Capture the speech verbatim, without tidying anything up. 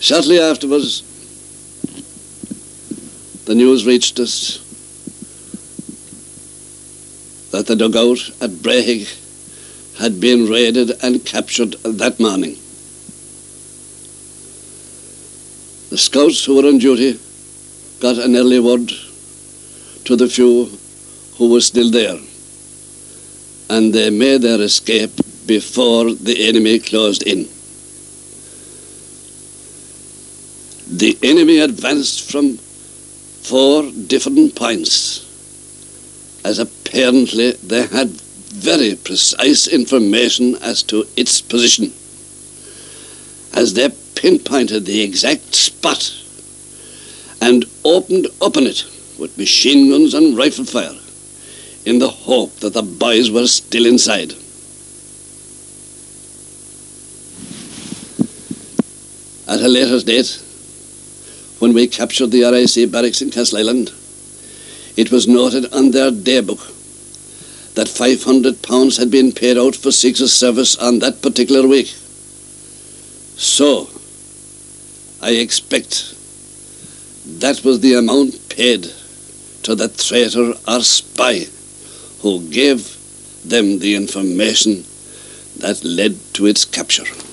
Shortly afterwards, the news reached us that the dugout at Brehig had been raided and captured that morning. The scouts who were on duty got an early word to the few who were still there, and they made their escape before the enemy closed in. The enemy advanced from four different points, as apparently they had very precise information as to its position. As they pinpointed the exact spot and opened upon it with machine guns and rifle fire in the hope that the boys were still inside. At a later date, when we captured the R I C barracks in Castleisland, it was noted on their daybook that five hundred pounds had been paid out for Secret Service on that particular week. So, I expect that was the amount paid to the traitor or spy who gave them the information that led to its capture.